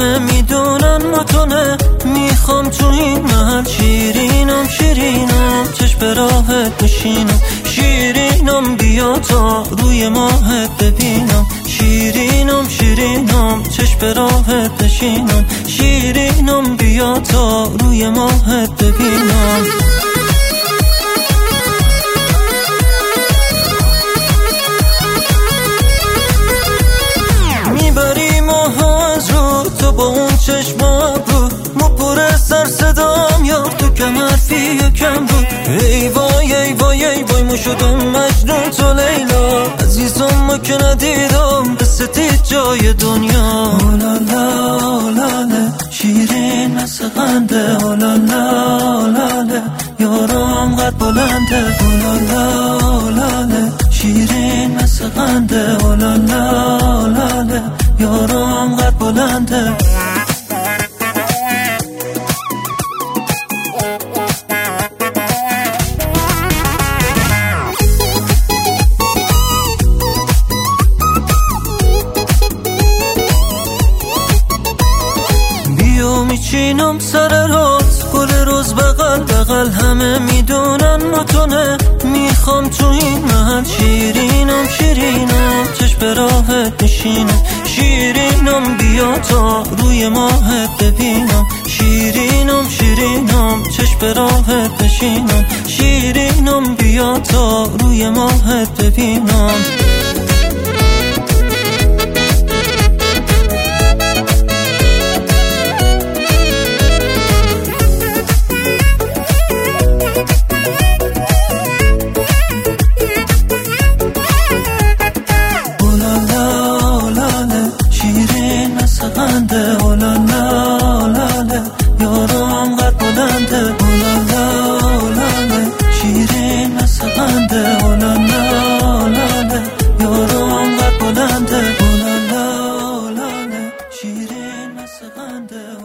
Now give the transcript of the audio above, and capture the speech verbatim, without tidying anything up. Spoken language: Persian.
همه میدونن متونه. میخوام تو این محل شیرینم شیرینم چشم به راهت بشینم. شیرینم بیا تا روی ماهت ببینم. شیرینم شیرینم چشم به راهت بشینم. شیرینم بیا تا روی ماهت ببینم. میبری ماها از رو تو با اون چشم ابرو. مو پر سر صدام یار تو کم حرفی یکم بود. ای وای ای وای ای وای مو شدم مجنون تو لیلا. عزیزم ما که ندیدم بستید جای دنیا. اولالا اولاله شیرین مثل قنده. اولالا اولاله یارم قد بلنده. اولالا اولاله شیرین مثل قنده. اولالا اولاله یارم قد بلنده. میچینم سر روز گل روز بغل بغل همه میدونن متونه. میخوام تو این محل شیرینم شیرینم چشم به راهت بشینم. شیرینم بیا تا روی ماهت ببینم. شیرینم شیرینم چشم به راهت بشینم. شیرینم بیا تا روی ماهت ببینم. اولالا اولاله یارم قد بلنده. اولالا اولاله شیرین مثل قنده. اولالا اولاله یارم قد بلنده. اولالا اولاله شیرین مثل قنده.